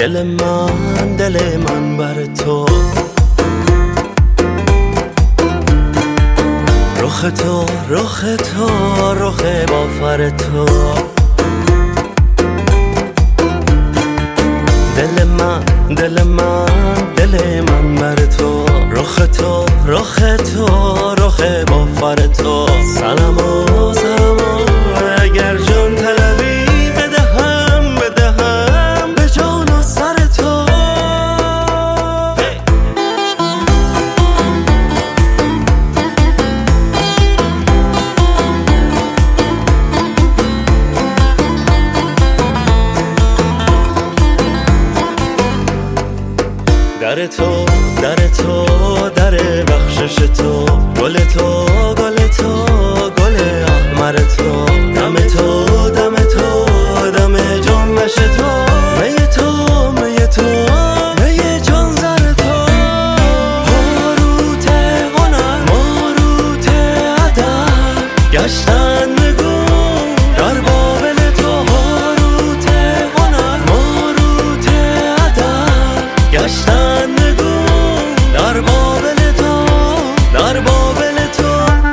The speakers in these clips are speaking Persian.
دل من بر تو، رخ تو رخ تو رخ بافر تو، دل من بر تو، رخ تو رخ تو رخ بافر تو. سلامو اگر جان طلبی بدهم به جان و سر تو. در تو در بخشش تو، گل تو گل احمر تو، دم جنبش تو، می جان زر تو. هاروت هنر ماروت ادب گشتن نگون در بابل تو. هاروت هنر ماروت ادب گشتن نگون در بابل تو، در بابل تو.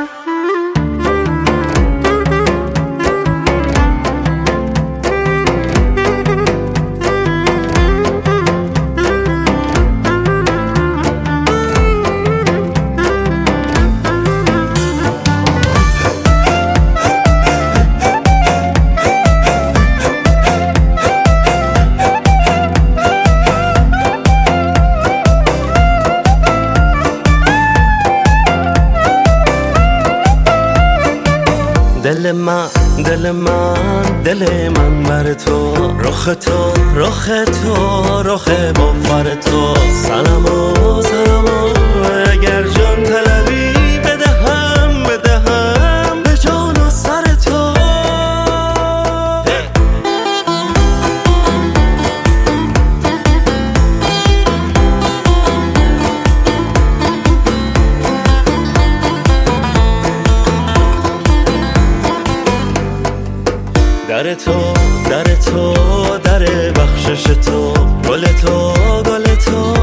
دل من بر تو، رخ تو رخ بافر تو. سلامو اگر جان طلبی بدهم به جان و سر تو. در تو در بخشش تو، گل تو